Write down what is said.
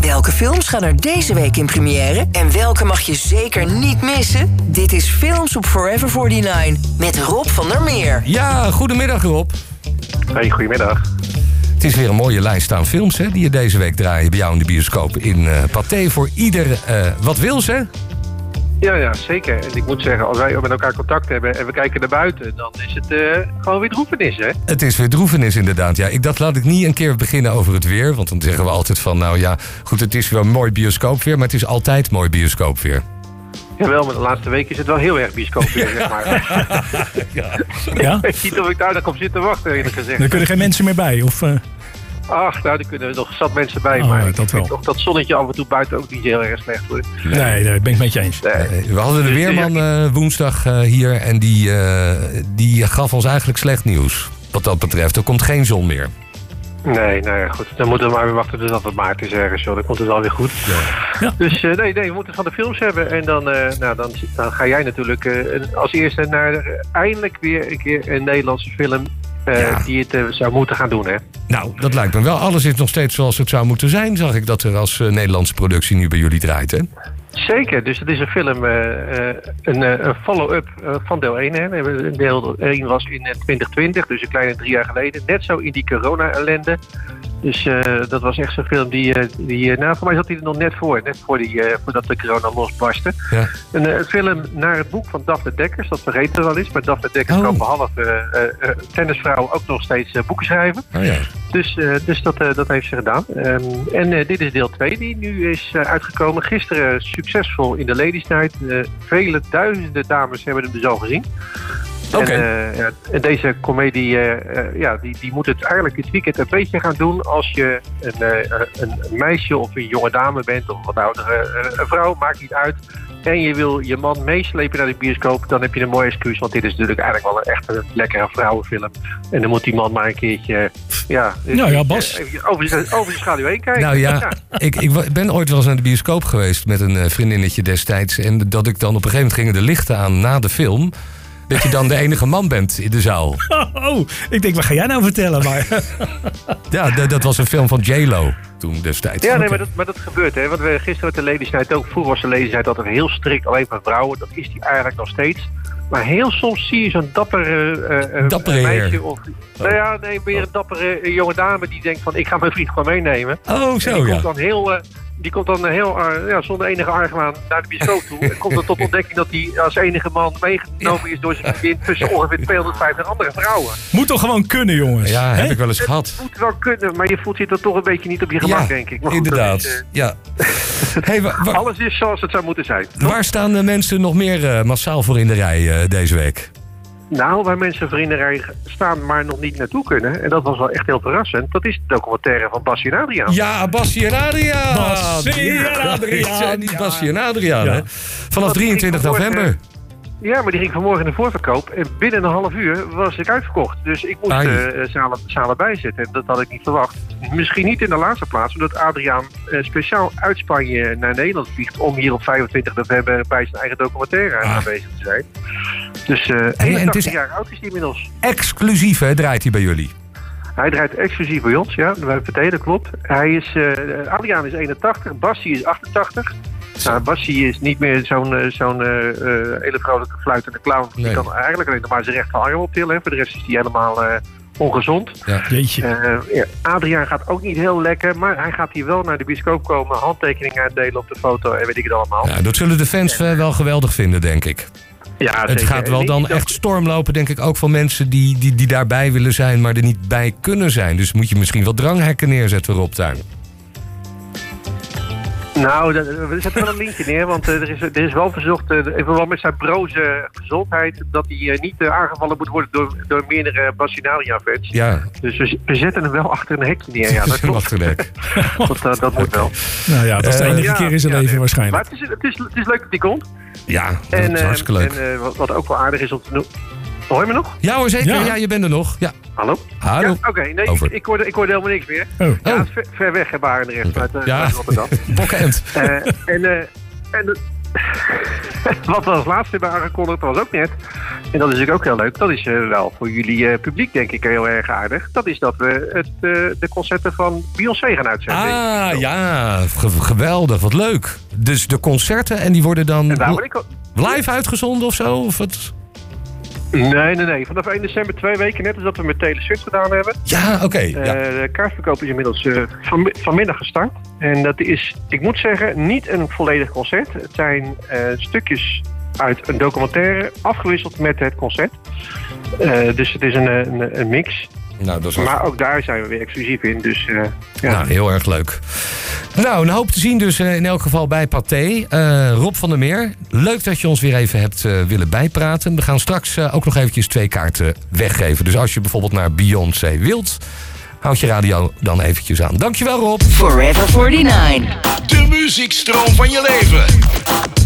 Welke films gaan er deze week in première? En welke mag je zeker niet missen? Dit is Films op Forever 49 met Rob van der Meer. Ja, goedemiddag Rob. Hey, goedemiddag. Het is weer een mooie lijst aan films die je deze week draaien bij jou in de bioscoop. In Pathé voor ieder wat wil ze. Ja, zeker. En ik moet zeggen, als wij met elkaar contact hebben en we kijken naar buiten, dan is het gewoon weer droefenis, hè? Het is weer droefenis inderdaad. Ja, ik dacht, laat ik niet een keer beginnen over het weer. Want dan zeggen we altijd van, nou ja, goed, het is wel mooi bioscoopweer, maar het is altijd mooi bioscoopweer. Jawel, maar de laatste week is het wel heel erg bioscoopweer, zeg maar. Ja? Ik weet niet of ik daar nog op zit te wachten, eerlijk gezegd. Er kunnen geen mensen meer bij, of... Ach, nou, er kunnen nog zat mensen bij, Oh, maar dat wel. ik vind toch dat zonnetje af en toe buiten ook niet heel erg slecht wordt. Nee, dat ben ik met je eens. We hadden de weerman woensdag hier en die gaf ons eigenlijk slecht nieuws. Wat dat betreft, er komt geen zon meer. Nee, nou ja, goed. Dan moeten we maar weer wachten totdat het maart is ergens. Zo. Dan komt het wel weer goed. Ja. Dus nee, we moeten het van de films hebben. En dan ga jij natuurlijk als eerste naar eindelijk weer een keer een Nederlandse film die het zou moeten gaan doen, hè? Nou, dat lijkt me wel. Alles is nog steeds zoals het zou moeten zijn. Zag ik dat er als Nederlandse productie nu bij jullie draait, hè? Zeker, dus het is een film, een follow-up van deel 1. Hè. Deel 1 was in 2020, dus een kleine 3 jaar geleden. Net zo in die corona-ellende. Dus dat was echt zo'n film die voor mij zat hij er nog net voordat de corona losbarstte. Ja. Een film naar het boek van Daphne Dekkers, dat vergeten we wel eens. Maar Daphne Dekkers kan behalve tennisvrouw ook nog steeds boeken schrijven. Oh, ja. Dus dat heeft ze gedaan. Dit is deel 2 die nu is uitgekomen. Gisteren succesvol in de Ladies Night. Vele duizenden dames hebben hem dus al gezien. Okay. En deze komedie, die moet het eigenlijk dit weekend een beetje gaan doen als je een meisje of een jonge dame bent of wat oudere een vrouw, maakt niet uit. En je wil je man meeslepen naar de bioscoop, dan heb je een mooi excuus. Want dit is natuurlijk eigenlijk wel een echt lekkere vrouwenfilm. En dan moet die man maar een keertje Bas. Over zijn schaduw heen kijken. Nou ja, ik ben ooit wel eens naar de bioscoop geweest met een vriendinnetje destijds. En dat ik dan op een gegeven moment gingen de lichten aan na de film. Dat je dan de enige man bent in de zaal. Oh, ik denk, wat ga jij nou vertellen? Maar... Ja, dat was een film van J-Lo toen destijds. Ja, nee, maar dat gebeurt, hè. Want we gisteren met de Ladies Night ook, vroeger was de Ladies Night altijd heel strikt alleen voor vrouwen. Dat is die eigenlijk nog steeds. Maar heel soms zie je zo'n dappere meisje of... Nou ja, nee, meer een dappere jonge dame die denkt van, ik ga mijn vriend gewoon meenemen. Oh, zo, en die komt dan heel zonder enige argwaan naar de bioscoop toe. En komt dan tot ontdekking dat hij als enige man meegenomen is door zijn vriendin tussen ongeveer 250 andere vrouwen. Moet toch gewoon kunnen, jongens? Ja, heb ik wel eens gehad. Het moet wel kunnen, maar je voelt je dan toch een beetje niet op je gemak, denk ik. Maar goed, inderdaad. Alles is zoals het zou moeten zijn. Waar staan de mensen nog meer massaal voor in de rij deze week? Nou, waar mensen voor in de rij staan, maar nog niet naartoe kunnen. En dat was wel echt heel verrassend. Dat is de documentaire van Bassie en Adriaan. Ja, Bassie en Adriaan! Niet Bassie en Adriaan, hè? Vanaf 23 november. Ja, maar die ging vanmorgen in de voorverkoop. En binnen een half uur was ik uitverkocht. Dus ik moest zalen bijzetten. Dat had ik niet verwacht. Misschien niet in de laatste plaats, omdat Adriaan speciaal uit Spanje naar Nederland vliegt om hier op 25 november bij zijn eigen documentaire aanwezig te zijn. Dus 81 jaar oud is hij inmiddels. Exclusief, hè, draait hij bij jullie? Hij draait exclusief bij ons, ja. Bij PT, dat klopt. Adriaan is 81, Bassie is 88. Nou, Bassie is niet meer zo'n hele vrolijke fluitende clown. Nee. Die kan eigenlijk alleen nog maar zijn rechterarm optillen. Voor de rest is hij helemaal ongezond. Ja, jeetje. Adriaan gaat ook niet heel lekker, maar hij gaat hier wel naar de bioscoop komen, handtekeningen uitdelen op de foto en weet ik het allemaal. Ja, dat zullen de fans wel geweldig vinden, denk ik. Ja, het zeker. gaat wel dan echt stormlopen, denk ik, ook van mensen die daarbij willen zijn, maar er niet bij kunnen zijn. Dus moet je misschien wel dranghekken neerzetten, Rob Tuin. Nou, we zetten wel een linkje neer, want er is wel verzocht, even wel met zijn broze gezondheid, dat hij niet aangevallen moet worden door meerdere Bassinarian-fans. Ja. Dus we zetten hem wel achter een hekje neer. Ja, dat klopt. dat moet wel. Nou ja, dat is de enige keer in zijn leven waarschijnlijk. Maar het is leuk dat hij komt. Ja, dat is hartstikke leuk. En wat ook wel aardig is om te doen... Hoor je me nog? Ja hoor, zeker. Ja, je bent er nog. Ja. Hallo? Hallo. Ja, Oké, nee, ik hoorde helemaal niks meer. Ja, het is ver weg, hè, Barendrecht, uit Rotterdam. Bokkenend. Wat we als laatste hebben aangekondigd, was ook net En dat is natuurlijk ook heel leuk. Dat is wel voor jullie publiek denk ik heel erg aardig. Dat is dat we de concerten van Beyoncé gaan uitzenden. Ah, ja. Geweldig. Wat leuk. Dus de concerten en die worden dan live uitgezonden of zo? Of wat? Nee. Vanaf 1 december 2 weken, net als dat we met Taylor Swift gedaan hebben. Ja, oké. De kaartverkoop is inmiddels vanmiddag gestart. En dat is, ik moet zeggen, niet een volledig concert. Het zijn stukjes uit een documentaire, afgewisseld met het concert. Dus het is een mix. Nou, dat is maar ook daar zijn we weer exclusief in. Dus, ja. Nou, heel erg leuk. Nou, een hoop te zien dus in elk geval bij Pathé. Rob van der Meer, leuk dat je ons weer even hebt willen bijpraten. We gaan straks ook nog eventjes 2 kaarten weggeven. Dus als je bijvoorbeeld naar Beyoncé wilt, houd je radio dan eventjes aan. Dankjewel, Rob. Forever 49. De muziekstroom van je leven.